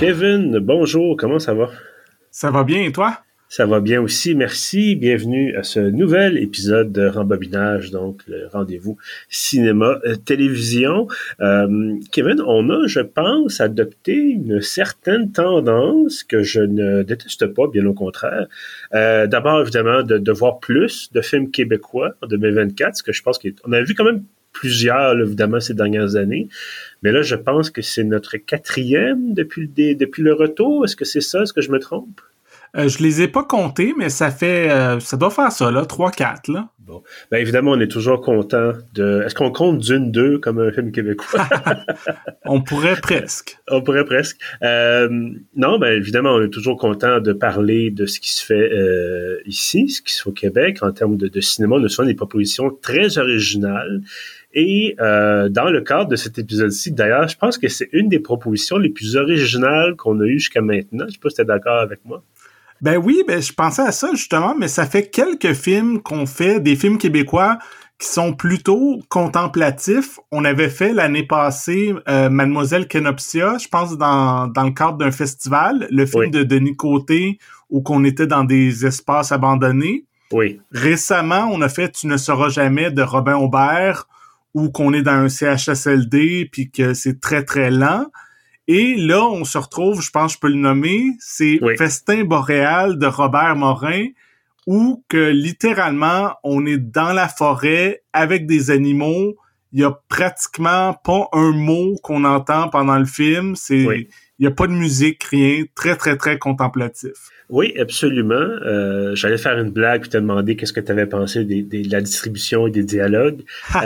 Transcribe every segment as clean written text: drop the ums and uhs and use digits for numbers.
Kevin, bonjour, comment ça va? Ça va bien, et toi? Ça va bien aussi, merci. Bienvenue à ce nouvel épisode de Rembobinage, donc le rendez-vous cinéma-télévision. Kevin, on a, je pense, adopté une certaine tendance que je ne déteste pas, bien au contraire. D'abord, évidemment, de voir plus de films québécois en 2024, ce que je pense qu'on a vu quand même plusieurs, là, évidemment, ces dernières années. Mais là, je pense que c'est notre quatrième depuis le retour. Est-ce que c'est ça? Est-ce que je me trompe? Je les ai pas comptés, mais ça doit faire ça, là, 3-4, là. Bon. Ben évidemment, on est toujours content de... Est-ce qu'on compte Dune 2 comme un film québécois? On pourrait presque. On pourrait presque. Non, ben évidemment, on est toujours content de parler de ce qui se fait ici, ce qui se fait au Québec, en termes de cinéma. On a souvent des propositions très originales. Et dans le cadre de cet épisode-ci, d'ailleurs, je pense que c'est une des propositions les plus originales qu'on a eues jusqu'à maintenant. Je sais pas si tu es d'accord avec moi. Ben oui, je pensais à ça justement, mais ça fait quelques films qu'on fait, des films québécois qui sont plutôt contemplatifs. On avait fait l'année passée Mademoiselle Kenopsia, je pense dans le cadre d'un festival, le film de Denis Côté où qu'on était dans des espaces abandonnés. Oui. Récemment, on a fait Tu ne sauras jamais de Robin Aubert où qu'on est dans un CHSLD puis que c'est très très lent. Et là, on se retrouve, je pense que je peux le nommer, c'est Festin boréal de Robert Morin, où que littéralement, on est dans la forêt avec des animaux. Il y a pratiquement pas un mot qu'on entend pendant le film. Il y a pas de musique, rien. Très, très, très contemplatif. Oui, absolument. J'allais faire une blague puis te demander qu'est-ce que tu avais pensé de la distribution et des dialogues.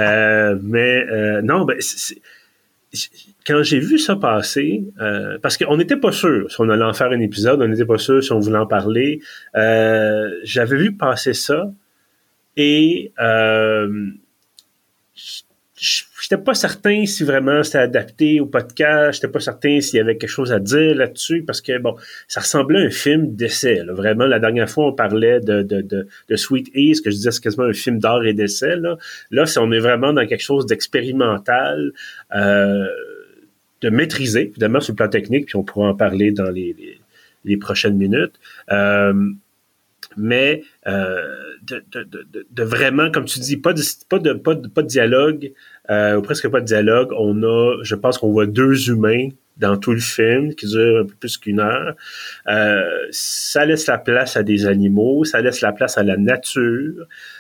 Non, quand j'ai vu ça passer, parce qu'on n'était pas sûr si on allait en faire un épisode, on n'était pas sûr si on voulait en parler. J'avais vu passer ça et j'étais pas certain si vraiment c'était adapté au podcast, j'étais pas certain s'il y avait quelque chose à dire là-dessus, parce que, bon, ça ressemblait à un film d'essai, là. Vraiment, la dernière fois, on parlait de Sweet Ease, que je disais c'est quasiment un film d'art et d'essai, là. Là, on est vraiment dans quelque chose d'expérimental, de maîtriser, évidemment, sur le plan technique, puis on pourra en parler dans les prochaines minutes. Mais de vraiment, comme tu dis, pas de dialogue, ou presque pas de dialogue. Je pense qu'on voit deux humains dans tout le film, qui dure un peu plus qu'une heure. Ça laisse la place à des animaux, ça laisse la place à la nature.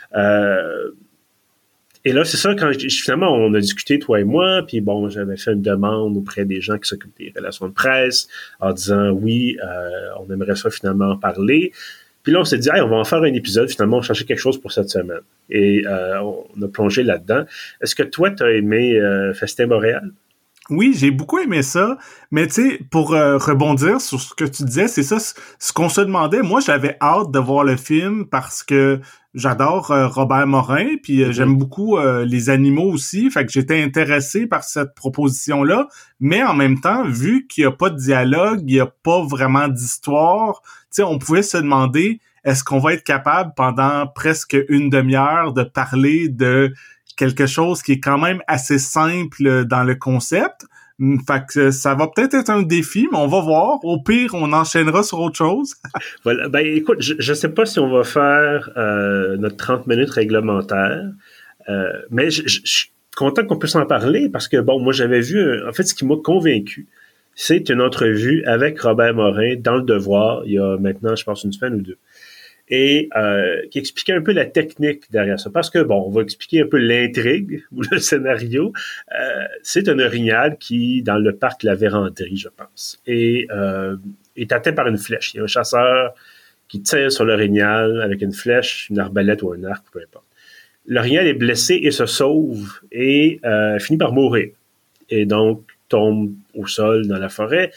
Et là, c'est ça, quand finalement, on a discuté, toi et moi, puis bon, j'avais fait une demande auprès des gens qui s'occupent des relations de presse, en disant, oui, on aimerait ça finalement en parler. Puis là, on s'est dit, hey, on va en faire un épisode, finalement, on cherchait quelque chose pour cette semaine. Et on a plongé là-dedans. Est-ce que toi, tu as aimé Festin boréal? Oui, j'ai beaucoup aimé ça, mais tu sais, pour rebondir sur ce que tu disais, c'est ça, ce qu'on se demandait. Moi, j'avais hâte de voir le film parce que j'adore Robert Morin, puis j'aime beaucoup les animaux aussi, fait que j'étais intéressé par cette proposition-là, mais en même temps, vu qu'il n'y a pas de dialogue, il n'y a pas vraiment d'histoire, tu sais, on pouvait se demander, est-ce qu'on va être capable pendant presque une demi-heure de parler de quelque chose qui est quand même assez simple dans le concept. Fait que ça va peut-être être un défi, mais on va voir. Au pire, on enchaînera sur autre chose. Voilà. Ben, écoute, je sais pas si on va faire notre 30 minutes réglementaire, mais je suis content qu'on puisse en parler parce que, bon, moi, j'avais vu, en fait, ce qui m'a convaincu, c'est une entrevue avec Robert Morin dans Le Devoir, il y a maintenant, je pense, une semaine ou deux. Et qui expliquait un peu la technique derrière ça. Parce que, bon, on va expliquer un peu l'intrigue ou le scénario. C'est un orignal qui, dans le parc La Vérandrie, je pense, et est atteint par une flèche. Il y a un chasseur qui tire sur l'orignal avec une flèche, une arbalète ou un arc, peu importe. L'orignal est blessé et se sauve et finit par mourir. Et donc, tombe au sol dans la forêt.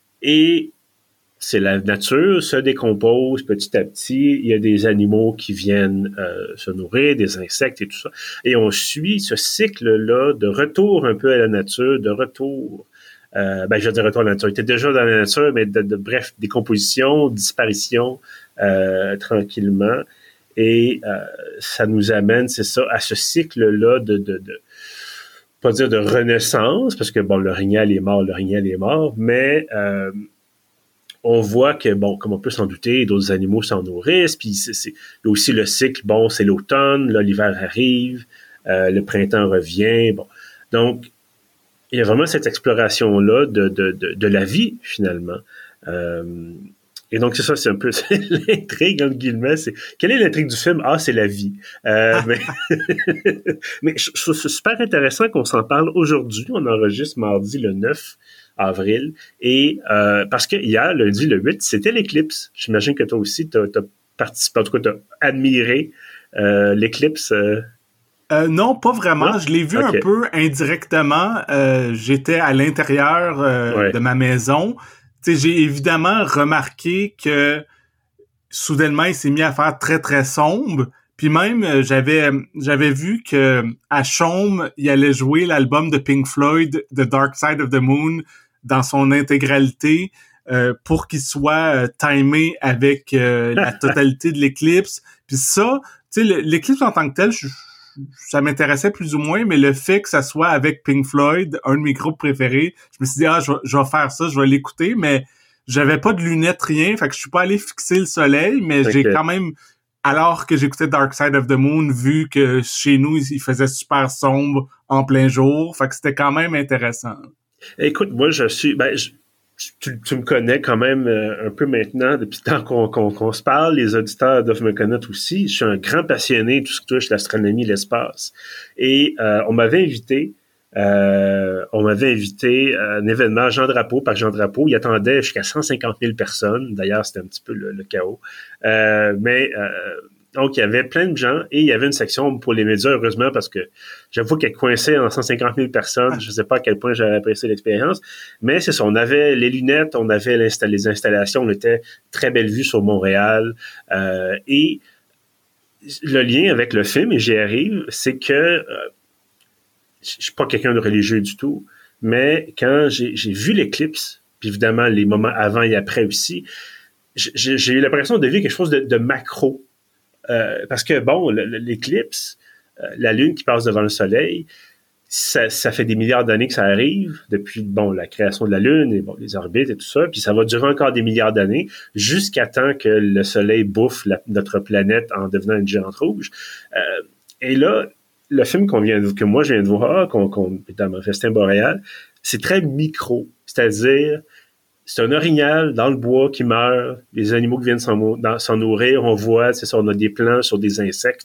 Et c'est la nature se décompose petit à petit. Il y a des animaux qui viennent se nourrir, des insectes et tout ça. Et on suit ce cycle-là de retour un peu à la nature, de retour... je veux dire retour à la nature. Il était déjà dans la nature, mais bref, décomposition, disparition, tranquillement. Et ça nous amène, c'est ça, à ce cycle-là de pas dire de renaissance, parce que, bon, l'orignal est mort, mais on voit que, bon, comme on peut s'en douter, d'autres animaux s'en nourrissent, puis il y a aussi le cycle, bon, c'est l'automne, là, l'hiver arrive, le printemps revient, bon. Donc, il y a vraiment cette exploration-là de la vie, finalement. Et donc, c'est ça, c'est un peu l'intrigue, entre guillemets. Quelle est l'intrigue du film? Ah, c'est la vie. Mais je trouve ça super intéressant qu'on s'en parle aujourd'hui. On enregistre mardi le 9 avril. Et parce que hier, lundi le 8, c'était l'éclipse. J'imagine que toi aussi, t'as participé, en tout cas, t'as admiré l'éclipse. Non, pas vraiment. Non? Je l'ai vu Okay. un peu indirectement. J'étais à l'intérieur de ma maison. T'sais, j'ai évidemment remarqué que soudainement, il s'est mis à faire très, très sombre. Puis même, j'avais vu que à Chaume, il allait jouer l'album de Pink Floyd, The Dark Side of the Moon, dans son intégralité, pour qu'il soit timé avec la totalité de l'éclipse. Puis ça, tu sais, l'éclipse en tant que tel, ça m'intéressait plus ou moins, mais le fait que ça soit avec Pink Floyd, un de mes groupes préférés, je me suis dit, je vais faire ça, je vais l'écouter, mais j'avais pas de lunettes, rien, fait que je suis pas allé fixer le soleil, mais j'ai quand même, alors que j'écoutais Dark Side of the Moon, vu que chez nous, il faisait super sombre en plein jour, fait que c'était quand même intéressant. Écoute, moi, tu me connais quand même un peu maintenant, depuis le temps qu'on se parle, les auditeurs doivent me connaître aussi. Je suis un grand passionné de tout ce qui touche l'astronomie, l'espace. Et on m'avait invité à un événement à Jean Drapeau, par Jean Drapeau. Il attendait jusqu'à 150 000 personnes. D'ailleurs, c'était un petit peu le chaos. Donc, il y avait plein de gens et il y avait une section pour les médias, heureusement, parce que j'avoue qu'elle coinçait en 150 000 personnes. Je ne sais pas à quel point j'avais apprécié l'expérience. Mais c'est ça, on avait les lunettes, on avait les installations, on était très belle vue sur Montréal. Et le lien avec le film, et j'y arrive, c'est que je suis pas quelqu'un de religieux du tout, mais quand j'ai vu l'éclipse, puis évidemment les moments avant et après aussi, j'ai eu l'impression de vivre quelque chose de macro. Parce que, bon, l'éclipse, la Lune qui passe devant le Soleil, ça fait des milliards d'années que ça arrive, depuis, bon, la création de la Lune et bon, les orbites et tout ça, puis ça va durer encore des milliards d'années, jusqu'à temps que le Soleil bouffe notre planète en devenant une géante rouge. Et là, le film que moi je viens de voir, qu'on est dans Festin Boréal, c'est très micro, c'est-à-dire c'est un orignal dans le bois qui meurt, les animaux qui viennent s'en nourrir, on voit, c'est ça, on a des plans sur des insectes,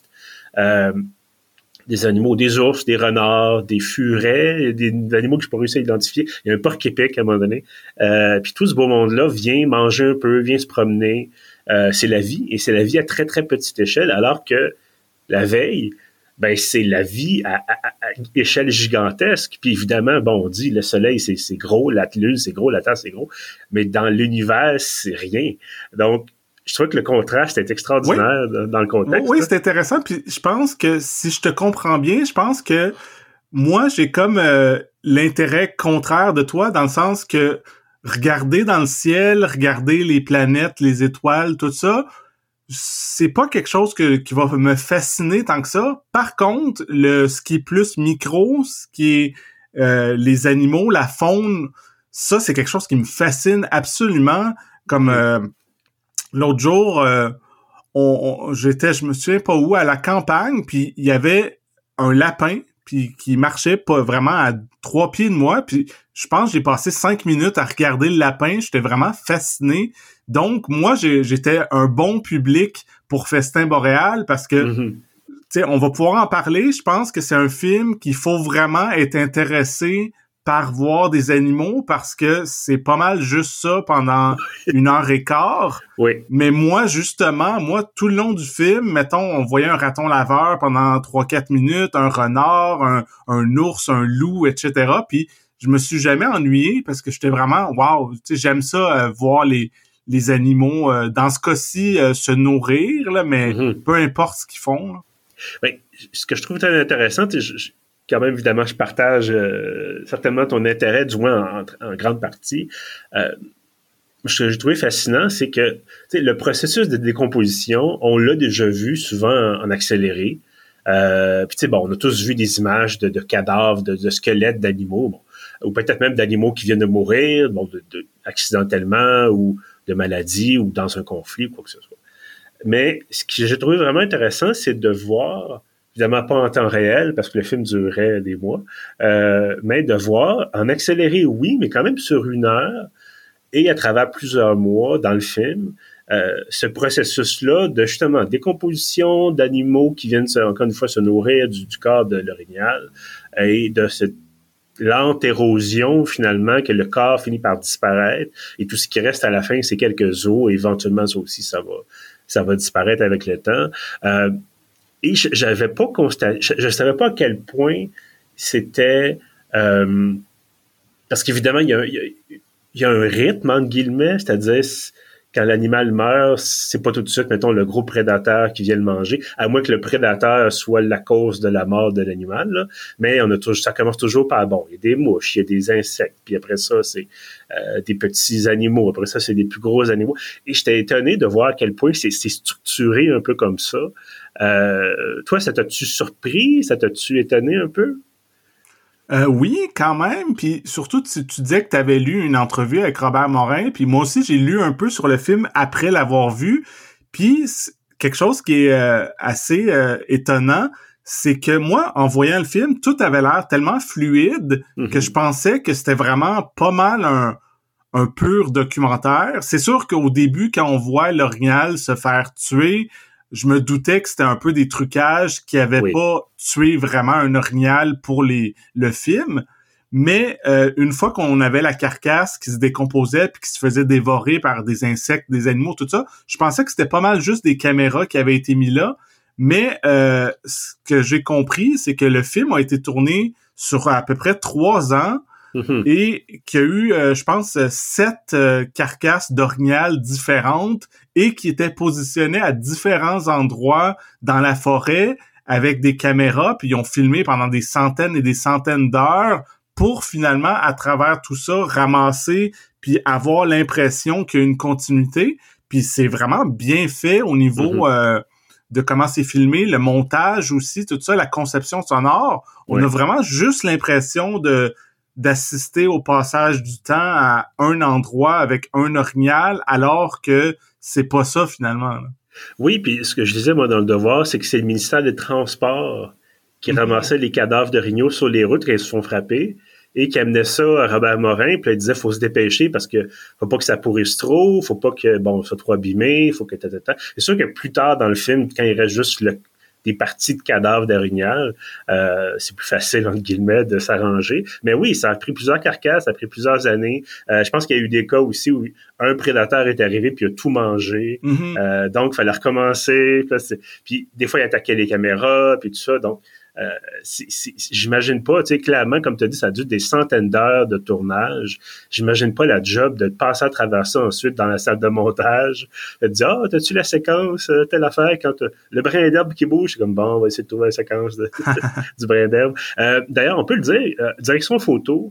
des animaux, des ours, des renards, des furets, des animaux que je n'ai pas réussi à identifier. Il y a un porc-épic à un moment donné. Puis tout ce beau monde-là vient manger un peu, vient se promener. C'est la vie, et c'est la vie à très, très petite échelle, alors que la veille, ben c'est la vie à échelle gigantesque. Puis évidemment, bon, on dit le soleil, c'est gros, la lune, c'est gros, la terre, c'est gros, mais dans l'univers, c'est rien. Donc, je trouve que le contraste est extraordinaire dans le contexte. Oui, c'est intéressant. Puis je pense que si je te comprends bien, je pense que moi, j'ai comme l'intérêt contraire de toi, dans le sens que regarder dans le ciel, regarder les planètes, les étoiles, tout ça, c'est pas quelque chose qui va me fasciner tant que ça. Par contre, ce qui est plus micro, ce qui est les animaux, la faune, ça, c'est quelque chose qui me fascine absolument. Comme l'autre jour, je me souviens pas où, à la campagne, puis il y avait un lapin, puis qui marchait pas vraiment à 3 pieds de moi, puis je pense que j'ai passé 5 minutes à regarder le lapin, j'étais vraiment fasciné. Donc, moi, j'étais un bon public pour Festin Boréal, parce que, tu sais, on va pouvoir en parler. Je pense que c'est un film qu'il faut vraiment être intéressé par voir des animaux, parce que c'est pas mal juste ça pendant 1h15. Oui. Mais moi, justement, tout le long du film, mettons, on voyait un raton laveur pendant 3-4 minutes, un renard, un ours, un loup, etc. Puis je me suis jamais ennuyé, parce que j'étais vraiment, wow, tu sais, j'aime ça, voir les animaux, dans ce cas-ci, se nourrir, là, mais peu importe ce qu'ils font. Là. Ben, ce que je trouve très intéressant, quand même, évidemment, je partage certainement ton intérêt, du moins en grande partie. Ce que j'ai trouvé fascinant, c'est que le processus de décomposition, on l'a déjà vu souvent en accéléré. Puis, bon, on a tous vu des images de cadavres, de squelettes d'animaux, bon, ou peut-être même d'animaux qui viennent de mourir, bon, accidentellement, ou de maladie ou dans un conflit ou quoi que ce soit. Mais ce que j'ai trouvé vraiment intéressant, c'est de voir, évidemment pas en temps réel, parce que le film durait des mois, mais de voir, en accéléré, oui, mais quand même sur 1 heure, et à travers plusieurs mois dans le film, ce processus-là de justement décomposition d'animaux qui viennent encore une fois se nourrir du corps de l'orignal et de cette lente érosion finalement que le corps finit par disparaître et tout ce qui reste à la fin c'est quelques os et éventuellement ça aussi ça va disparaître avec le temps et j'avais pas constaté je savais pas à quel point c'était parce qu'évidemment il y a un rythme entre guillemets, c'est-à-dire quand l'animal meurt, c'est pas tout de suite, mettons, le gros prédateur qui vient le manger, à moins que le prédateur soit la cause de la mort de l'animal, là. Mais ça commence toujours par, bon, il y a des mouches, il y a des insectes, puis après ça, c'est des petits animaux, après ça, c'est des plus gros animaux. Et j'étais étonné de voir à quel point c'est structuré un peu comme ça. Toi, ça t'a-tu surpris? Ça t'a-tu étonné un peu? Oui, quand même. Puis surtout, tu disais que tu avais lu une entrevue avec Robert Morin. Puis moi aussi, j'ai lu un peu sur le film après l'avoir vu. Puis quelque chose qui est assez étonnant, c'est que moi, en voyant le film, tout avait l'air tellement fluide que je pensais que c'était vraiment pas mal un pur documentaire. C'est sûr qu'au début, quand on voit l'orignal se faire tuer, je me doutais que c'était un peu des trucages qui avaient pas tué vraiment un orignal pour le film. Mais une fois qu'on avait la carcasse qui se décomposait puis qui se faisait dévorer par des insectes, des animaux, tout ça, je pensais que c'était pas mal juste des caméras qui avaient été mis là. Mais ce que j'ai compris, c'est que le film a été tourné sur à peu près 3 ans. Et qu'il y a eu, je pense, 7 carcasses d'orignal différentes et qui étaient positionnées à différents endroits dans la forêt avec des caméras, puis ils ont filmé pendant des centaines et des centaines d'heures pour finalement, à travers tout ça, ramasser puis avoir l'impression qu'il y a une continuité. Puis c'est vraiment bien fait au niveau de comment c'est filmé, le montage aussi, tout ça, la conception sonore. On a vraiment juste l'impression d'assister au passage du temps à un endroit avec un orignal, alors que c'est pas ça, finalement. Là. Oui, puis ce que je disais, moi, dans Le Devoir, c'est que c'est le ministère des Transports qui ramassait les cadavres d'orignaux sur les routes quand ils se font frapper et qui amenait ça à Robert Morin, puis là, il disait, faut se dépêcher parce que faut pas que ça pourrisse trop, faut pas que, bon, ça soit trop abîmé, faut que... C'est sûr que plus tard dans le film, quand il reste juste des parties de cadavres d'orignal, c'est plus facile, entre guillemets, de s'arranger. Mais oui, ça a pris plusieurs carcasses, ça a pris plusieurs années. Je pense qu'il y a eu des cas aussi où un prédateur est arrivé puis il a tout mangé. Donc, il fallait recommencer. Puis des fois, il attaquait les caméras, puis tout ça. Donc, j'imagine pas, tu sais, clairement, comme tu as dit, ça a dû des centaines d'heures de tournage. J'imagine pas la job de passer à travers ça ensuite dans la salle de montage, de dire, t'as-tu la séquence, telle affaire, quand le brin d'herbe qui bouge, c'est comme, bon, on va essayer de trouver la séquence du brin d'herbe. D'ailleurs, on peut le dire, direction photo,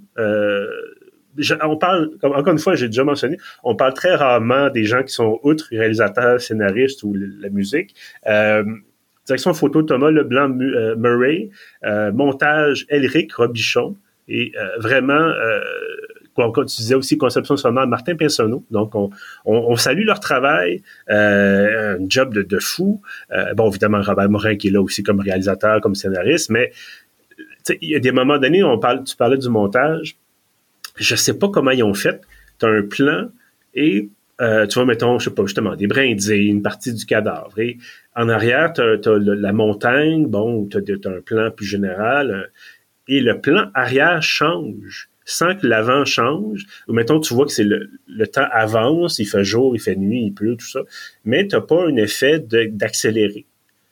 on parle, encore une fois, j'ai déjà mentionné, on parle très rarement des gens qui sont outre réalisateurs, scénaristes ou la musique. Direction photo, Thomas Leblanc-Murray. Montage, Elric Robichon. Et vraiment, comme tu disais aussi, conception sonore, Martin Pinsonneau. Donc, on salue leur travail. Un job de fou. Bon, évidemment, Robert Morin qui est là aussi comme réalisateur, comme scénariste. Mais il y a des moments donnés, tu parlais du montage. Je sais pas comment ils ont fait. Tu as un plan et tu vois, mettons, je sais pas, justement, des brindilles, une partie du cadavre. Et en arrière, t'as la montagne, bon, t'as un plan plus général. Et le plan arrière change sans que l'avant change. Ou mettons, tu vois que c'est le temps avance, il fait jour, il fait nuit, il pleut, tout ça. Mais t'as pas un effet d'accélérer.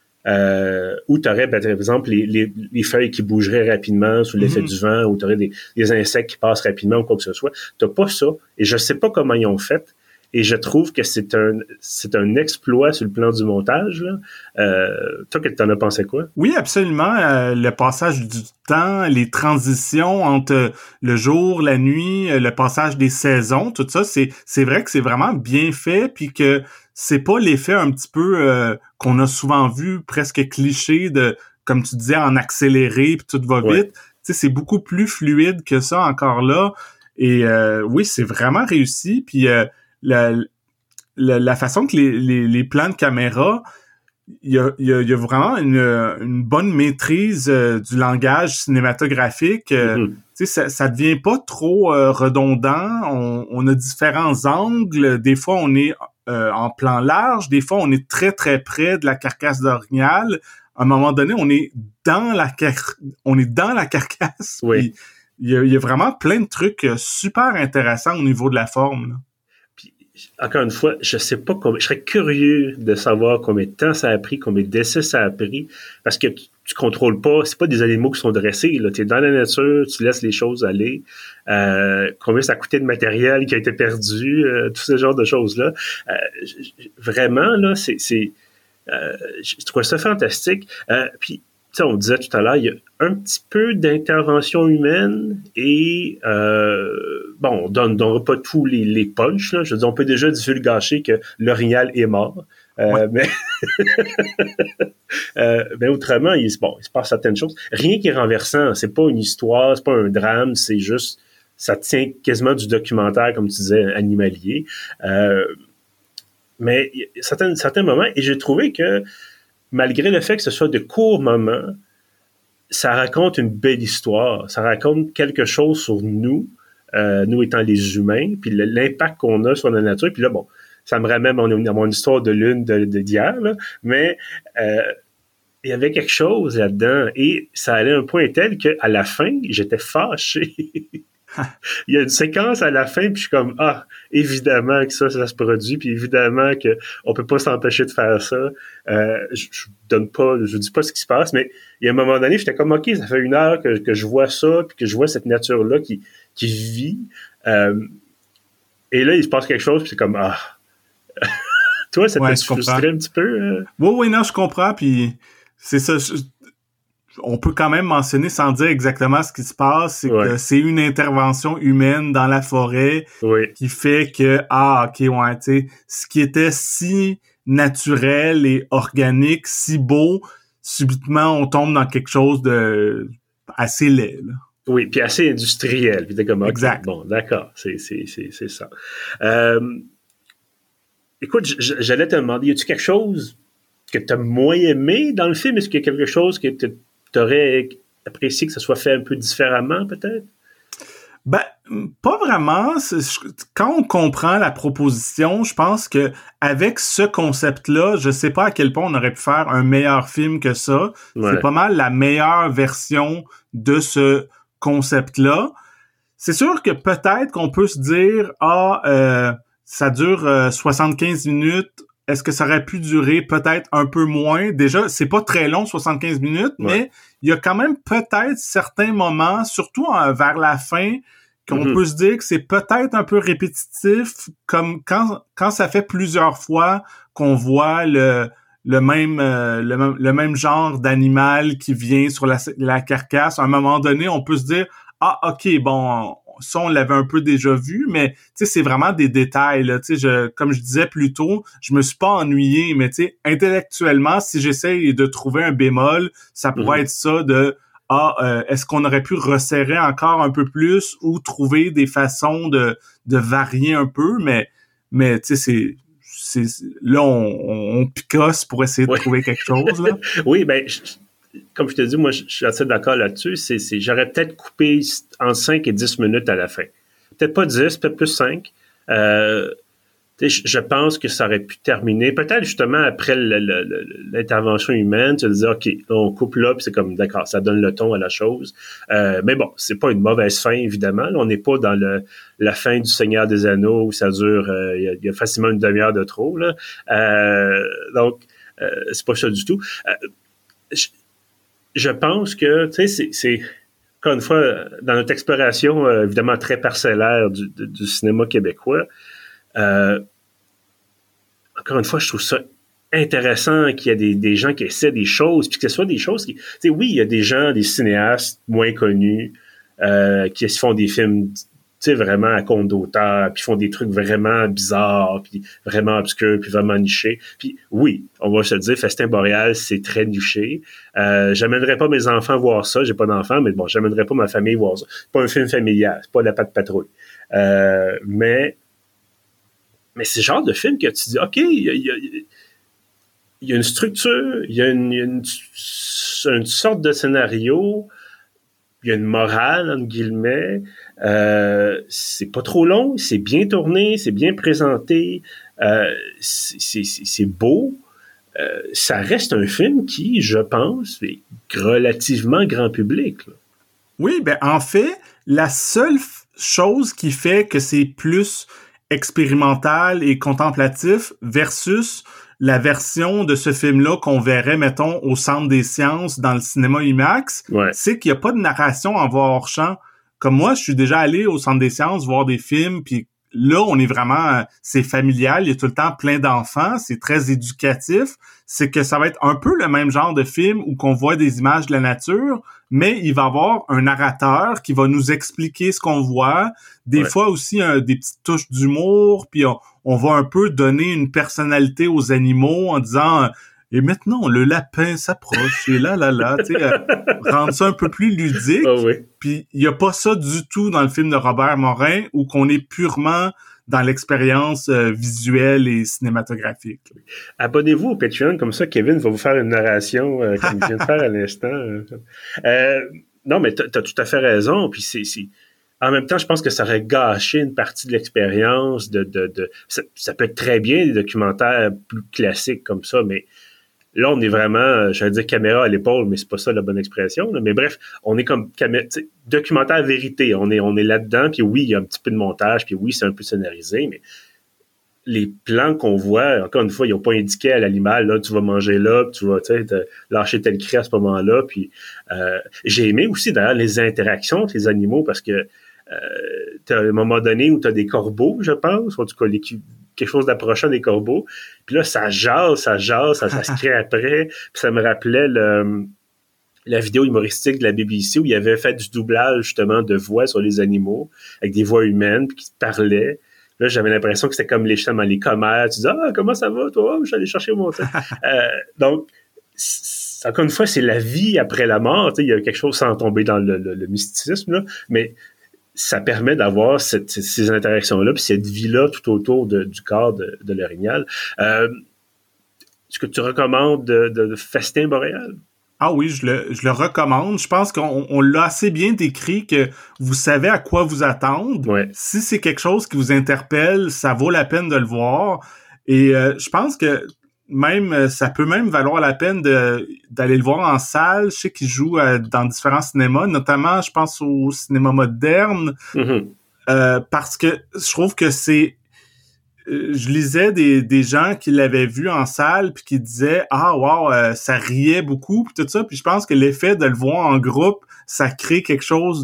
Où tu aurais, par exemple, les feuilles qui bougeraient rapidement sous l'effet du vent, ou tu aurais des insectes qui passent rapidement ou quoi que ce soit. Tu n'as pas ça. Et je sais pas comment ils ont fait. Et je trouve que c'est un exploit sur le plan du montage. Là. Toi, t'en as pensé quoi? Oui, absolument. Le passage du temps, les transitions entre le jour, la nuit, le passage des saisons, tout ça, c'est vrai que c'est vraiment bien fait, puis que c'est pas l'effet un petit peu qu'on a souvent vu, presque cliché de, comme tu disais, en accéléré, puis tout va vite. Tu sais, c'est beaucoup plus fluide que ça encore là. Et oui, c'est vraiment réussi. Puis la façon que les plans de caméra, il y a vraiment une bonne maîtrise du langage cinématographique. Tu sais, ça devient pas trop redondant. On a différents angles. Des fois, on est en plan large. Des fois, on est très, très près de la carcasse d'orignal. À un moment donné, on est dans la carcasse. Oui. Il y a vraiment plein de trucs super intéressants au niveau de la forme, là. Encore une fois, je sais pas je serais curieux de savoir combien de temps ça a pris, combien d'essais ça a pris, parce que tu contrôles pas, c'est pas des animaux qui sont dressés, là. T'es dans la nature, tu laisses les choses aller, combien ça a coûté de matériel qui a été perdu, tout ce genre de choses-là. Vraiment, là, je trouve ça fantastique. Puis, tu sais, on disait tout à l'heure, il y a un petit peu d'intervention humaine et bon, on donnera pas tous les punchs, là. Je veux dire, on peut déjà divulgacher que l'orignal est mort. Mais mais autrement, il se passe certaines choses. Rien qui est renversant. C'est pas une histoire, c'est pas un drame, c'est juste ça tient quasiment du documentaire, comme tu disais, animalier. Mais certains moments, et j'ai trouvé que malgré le fait que ce soit de courts moments, ça raconte une belle histoire. Ça raconte quelque chose sur nous, nous étant les humains, puis l'impact qu'on a sur la nature. Puis là, bon, ça me ramène à mon histoire de lune d'hier, là, mais il y avait quelque chose là-dedans, et ça allait à un point tel qu'à la fin, j'étais fâché. Il y a une séquence à la fin, puis je suis comme, évidemment que ça se produit, puis évidemment que on peut pas s'empêcher de faire ça. Je dis pas ce qui se passe, mais il y a un moment donné, j'étais comme, OK, ça fait 1 heure que je vois ça, puis que je vois cette nature-là qui vit. Et là, il se passe quelque chose, puis c'est comme, Toi, ça t'a frustré un petit peu? Oui, non, je comprends, puis c'est ça. On peut quand même mentionner, sans dire exactement ce qui se passe, c'est que c'est une intervention humaine dans la forêt qui fait que, tu sais, ce qui était si naturel et organique, si beau, subitement, on tombe dans quelque chose de assez laid, là. Oui, puis assez industriel. Puis t'es comme, exact. Bon, d'accord, c'est ça. Écoute, j'allais te demander, y a-tu quelque chose que t'as moins aimé dans le film? Est-ce qu'il y a quelque chose que t'aurais apprécié que ça soit fait un peu différemment, peut-être? Ben, pas vraiment. Quand on comprend la proposition, je pense que avec ce concept-là, je sais pas à quel point on aurait pu faire un meilleur film que ça. Ouais. C'est pas mal la meilleure version de ce concept-là. C'est sûr que peut-être qu'on peut se dire, ça dure 75 minutes. Est-ce que ça aurait pu durer peut-être un peu moins? Déjà, c'est pas très long, 75 minutes, mais il y a quand même peut-être certains moments, surtout vers la fin, qu'on peut se dire que c'est peut-être un peu répétitif, comme quand ça fait plusieurs fois qu'on voit le même genre d'animal qui vient sur la carcasse. À un moment donné, on peut se dire, OK, bon, ça, on l'avait un peu déjà vu, mais tu sais, c'est vraiment des détails, là. Tu sais, comme je disais plus tôt, je me suis pas ennuyé, mais tu sais, intellectuellement, si j'essaye de trouver un bémol, ça pourrait être ça de est-ce qu'on aurait pu resserrer encore un peu plus ou trouver des façons de varier un peu, mais tu sais, c'est là, on picosse pour essayer de trouver quelque chose, là. Oui, ben, comme je te dis, moi, je suis assez d'accord là-dessus. J'aurais peut-être coupé en 5 et 10 minutes à la fin. Peut-être pas 10, peut-être plus 5. Je pense que ça aurait pu terminer. Peut-être justement après l'intervention humaine, tu vas dire, OK, là, on coupe là, puis c'est comme, d'accord, ça donne le ton à la chose. Mais bon, c'est pas une mauvaise fin, évidemment. Là, on n'est pas dans la fin du Seigneur des Anneaux où ça dure, il y a facilement une demi-heure de trop, là. Donc, c'est pas ça du tout. Je pense que, tu sais, c'est encore une fois, dans notre exploration, évidemment, très parcellaire du cinéma québécois, encore une fois, je trouve ça intéressant qu'il y ait des gens qui essaient des choses, puis que ce soit des choses qui... Tu sais, oui, il y a des gens, des cinéastes moins connus, qui se font des films, tu sais, vraiment à compte d'auteur, puis font des trucs vraiment bizarres, puis vraiment obscurs, puis vraiment nichés. Puis oui, on va se le dire, Festin Boréal, c'est très niché. J'amènerais pas mes enfants voir ça, j'ai pas d'enfants, mais bon, j'amènerais pas ma famille voir ça. C'est pas un film familial, c'est pas La Patte Patrouille. Mais Mais c'est le genre de film que tu dis, OK, il y a une structure, il y a une sorte de scénario, il y a une morale, entre guillemets. C'est pas trop long, c'est bien tourné, c'est bien présenté, c'est beau. Ça reste un film qui, je pense, est relativement grand public, là. Oui, ben en fait, la seule chose qui fait que c'est plus expérimental et contemplatif versus la version de ce film-là qu'on verrait, mettons, au Centre des sciences dans le cinéma IMAX, c'est qu'il n'y a pas de narration en voix hors champ. Comme moi, je suis déjà allé au Centre des sciences voir des films, puis là, on est vraiment, c'est familial, il y a tout le temps plein d'enfants, c'est très éducatif. C'est que ça va être un peu le même genre de film où qu'on voit des images de la nature, mais il va y avoir un narrateur qui va nous expliquer ce qu'on voit. Des fois aussi, des petites touches d'humour, puis on va un peu donner une personnalité aux animaux en disant... Et maintenant, le lapin s'approche, et là, tu sais, rendre ça un peu plus ludique. Oh oui. Puis il y a pas ça du tout dans le film de Robert Morin, où qu'on est purement dans l'expérience visuelle et cinématographique. Abonnez-vous au Patreon, comme ça Kevin va vous faire une narration comme il vient de faire à l'instant. Non, mais t'as tout à fait raison. Puis c'est en même temps, je pense que ça aurait gâché une partie de l'expérience. Ça peut être très bien des documentaires plus classiques comme ça, mais là, on est vraiment, j'allais dire caméra à l'épaule, mais c'est pas ça la bonne expression. Là. Mais bref, on est comme documentaire vérité. On est là-dedans, puis oui, il y a un petit peu de montage, puis oui, c'est un peu scénarisé, mais les plans qu'on voit, encore une fois, ils n'ont pas indiqué à l'animal, là, tu vas manger là, puis tu vas te lâcher tel cri à ce moment-là. Puis j'ai aimé aussi, d'ailleurs, les interactions avec les animaux, parce que t'as un moment donné où tu as des corbeaux, je pense, en tout cas, quelque chose d'approchant des corbeaux. Puis là, ça jase, ça se crée après. Puis ça me rappelait la vidéo humoristique de la BBC où il avait fait du doublage, justement, de voix sur les animaux, avec des voix humaines, puis qui parlaient. Là, j'avais l'impression que c'était comme les commères. Tu dis, comment ça va, toi? Je suis allé chercher mon temps. Donc, encore une fois, c'est la vie après la mort. Il y a quelque chose sans tomber dans le mysticisme, là, mais ça permet d'avoir ces interactions-là, puis cette vie-là tout autour du corps de l'orignal. Est-ce que tu recommandes de Festin boréal? Ah oui, je le recommande. Je pense qu'on l'a assez bien décrit que vous savez à quoi vous attendre. Ouais. Si c'est quelque chose qui vous interpelle, ça vaut la peine de le voir. Et je pense que même ça peut même valoir la peine d'aller le voir en salle. Je sais qu'il joue dans différents cinémas, notamment, je pense, au cinéma moderne, parce que je trouve que c'est... je lisais des gens qui l'avaient vu en salle puis qui disaient ça riait beaucoup puis tout ça, puis je pense que l'effet de le voir en groupe, ça crée quelque chose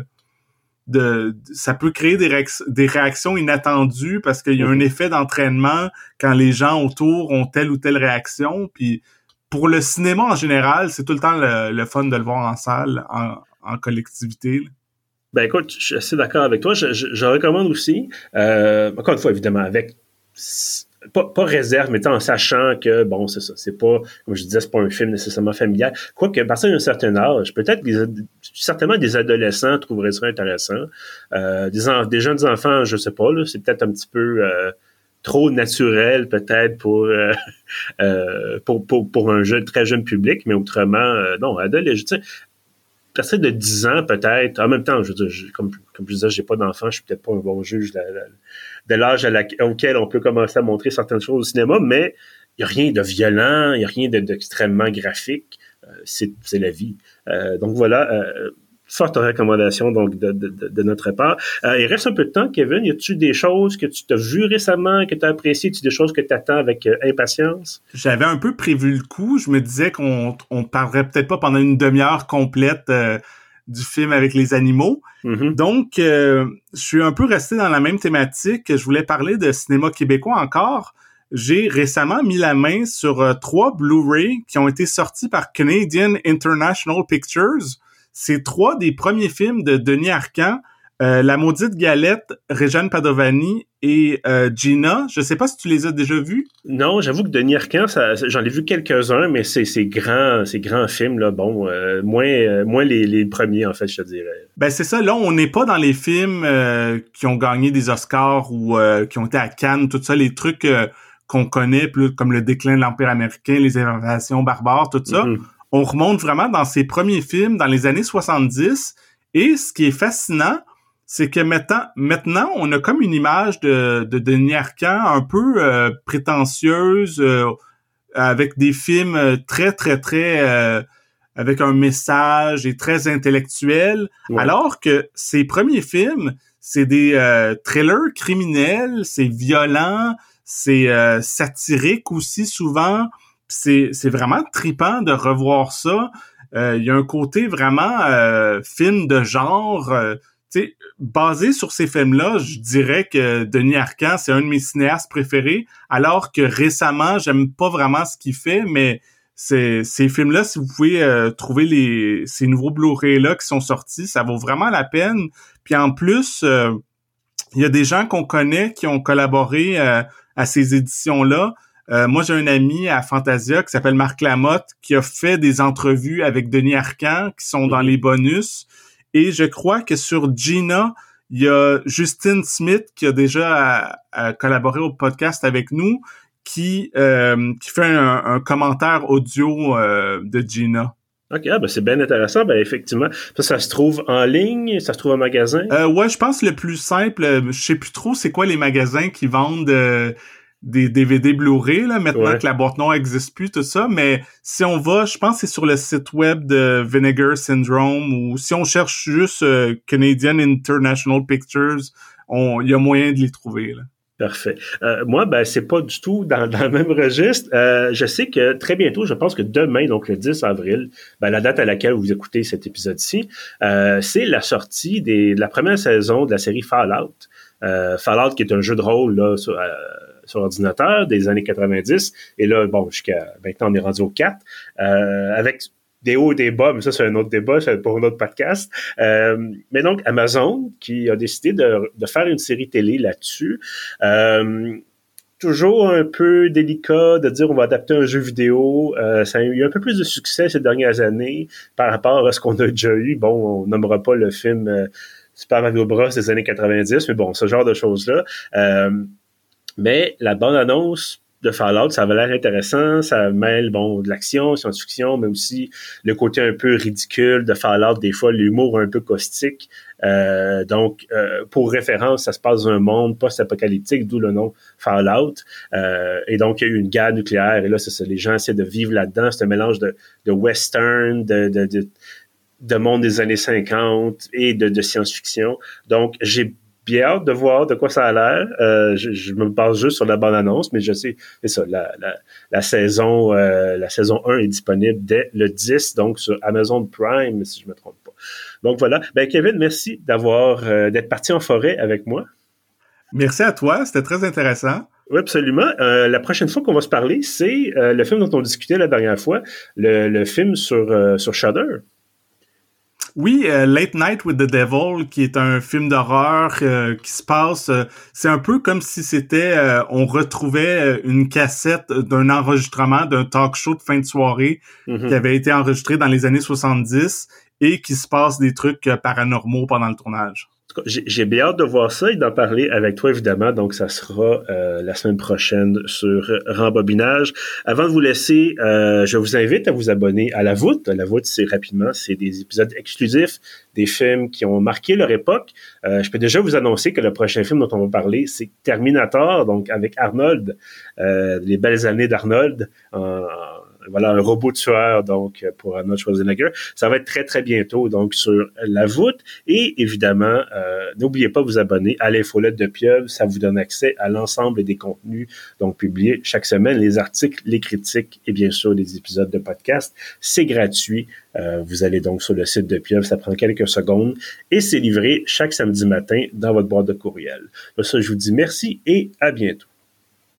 ça peut créer des réactions inattendues parce qu'il y a un effet d'entraînement quand les gens autour ont telle ou telle réaction. Puis pour le cinéma en général, c'est tout le temps le fun de le voir en salle, en collectivité. Ben écoute, je suis assez d'accord avec toi. Je recommande aussi, encore une fois, évidemment, avec pas réserve, mais en sachant que, bon, c'est ça, c'est pas, comme je disais, c'est pas un film nécessairement familial. Quoique, à partir d'un certain âge, peut-être certainement des adolescents trouveraient ça intéressant. Des jeunes enfants, je sais pas, là, c'est peut-être un petit peu trop naturel, peut-être, pour un très jeune public, mais autrement, non, adolescents, à partir de 10 ans, peut-être. En même temps, je veux dire, comme je disais, j'ai pas d'enfant, je suis peut-être pas un bon juge de l'âge auquel on peut commencer à montrer certaines choses au cinéma, mais il n'y a rien de violent, il n'y a rien d'extrêmement graphique. C'est la vie. Donc voilà, forte recommandation donc de notre part. Il reste un peu de temps, Kevin. Y a-tu des choses que tu t'as vues récemment, que tu as appréciées? Y a-tu des choses que tu attends avec impatience? J'avais un peu prévu le coup. Je me disais qu'on parlerait peut-être pas pendant une demi-heure complète du film avec les animaux. Mm-hmm. Donc, je suis un peu resté dans la même thématique. Je voulais parler de cinéma québécois encore. J'ai récemment mis la main sur 3 Blu-ray qui ont été sortis par Canadian International Pictures. C'est 3 des premiers films de Denis Arcand La maudite galette, Réjeanne Padovani et Gina. Je sais pas si tu les as déjà vus. Non, j'avoue que Denis Arcand, j'en ai vu quelques-uns, mais ces grands films là, bon, moins les premiers en fait, je te dirais. Ben c'est ça. Là, on n'est pas dans les films qui ont gagné des Oscars ou qui ont été à Cannes, tout ça, les trucs qu'on connaît, plus comme le déclin de l'Empire américain, les invasions barbares, tout ça. Mm-hmm. On remonte vraiment dans ses premiers films dans les années 70. Et ce qui est fascinant, c'est que maintenant, on a comme une image de Denis Arcand un peu prétentieuse, avec des films très, très, très avec un message et très intellectuel, ouais. Alors que ses premiers films, c'est des thrillers criminels, c'est violent, c'est satirique aussi souvent. C'est vraiment trippant de revoir ça. Il y a un côté vraiment film de genre. Tu sais, basé sur ces films-là, je dirais que Denis Arcand, c'est un de mes cinéastes préférés, alors que récemment, j'aime pas vraiment ce qu'il fait, mais ces films-là, si vous pouvez trouver ces nouveaux Blu-ray-là qui sont sortis, ça vaut vraiment la peine. Puis en plus, il y a des gens qu'on connaît qui ont collaboré à ces éditions-là. Moi, j'ai un ami à Fantasia qui s'appelle Marc Lamotte qui a fait des entrevues avec Denis Arcand qui sont dans les bonus. Et je crois que sur Gina, il y a Justine Smith qui a déjà collaboré au podcast avec nous, qui fait un commentaire audio de Gina. OK, ben c'est bien intéressant. Ben effectivement, ça se trouve en ligne, ça se trouve en magasin? Ouais, je pense le plus simple, je sais plus trop c'est quoi les magasins qui vendent des DVD Blu-ray, là, maintenant que la boîte noire existe plus, tout ça, mais si on va, je pense que c'est sur le site web de Vinegar Syndrome, ou si on cherche juste Canadian International Pictures, il y a moyen de les trouver, là. Parfait. Moi, ben c'est pas du tout dans le même registre. Je sais que très bientôt, je pense que demain, donc le 10 avril, ben la date à laquelle vous écoutez cet épisode-ci, c'est la sortie de la première saison de la série Fallout. Fallout qui est un jeu de rôle là sur ordinateur des années 90. Et là, bon, jusqu'à maintenant, on est rendu au 4. Avec des hauts et des bas, mais ça, c'est un autre débat, c'est pour un autre podcast. Mais donc, Amazon, qui a décidé de faire une série télé là-dessus. Toujours un peu délicat de dire on va adapter un jeu vidéo. Ça a eu un peu plus de succès ces dernières années par rapport à ce qu'on a déjà eu. Bon, on nommera pas le film Super Mario Bros des années 90, mais bon, ce genre de choses-là. Mais la bande-annonce de Fallout, ça avait l'air intéressant. Ça mêle, bon, de l'action, science-fiction, mais aussi le côté un peu ridicule de Fallout, des fois, l'humour un peu caustique. Donc, pour référence, ça se passe dans un monde post-apocalyptique, d'où le nom Fallout. Et donc, il y a eu une guerre nucléaire. Et là, c'est ça, les gens essaient de vivre là-dedans. C'est un mélange de western, de monde des années 50 et de science-fiction. Donc, j'ai bien hâte de voir de quoi ça a l'air. Je me base juste sur la bande-annonce, mais je sais, c'est ça, la saison 1 est disponible dès le 10, donc sur Amazon Prime, si je me trompe pas. Donc voilà. Ben Kevin, merci d'être parti en forêt avec moi. Merci à toi, c'était très intéressant. Oui, absolument. La prochaine fois qu'on va se parler, c'est le film dont on discutait la dernière fois, le film sur Shudder. Oui, Late Night with the Devil, qui est un film d'horreur qui se passe... c'est un peu comme si c'était... on retrouvait une cassette d'un enregistrement d'un talk show de fin de soirée qui avait été enregistré dans les années 70 et qui se passe des trucs paranormaux pendant le tournage. J'ai bien hâte de voir ça et d'en parler avec toi, évidemment. Donc, ça sera la semaine prochaine sur Rembobinage. Avant de vous laisser, je vous invite à vous abonner à La Voûte. La Voûte, c'est des épisodes exclusifs, des films qui ont marqué leur époque. Je peux déjà vous annoncer que le prochain film dont on va parler, c'est Terminator, donc avec Arnold, les belles années d'Arnold, voilà, un robot tueur, donc, pour Arnold Schwarzenegger. Ça va être très, très bientôt, donc, sur La Voûte. Et, évidemment, n'oubliez pas de vous abonner à l'Infolette de Pieuvre. Ça vous donne accès à l'ensemble des contenus, donc, publiés chaque semaine, les articles, les critiques et, bien sûr, les épisodes de podcast. C'est gratuit. Vous allez donc sur le site de Pieuvre. Ça prend quelques secondes. Et c'est livré chaque samedi matin dans votre boîte de courriel. Pour ça, je vous dis merci et à bientôt.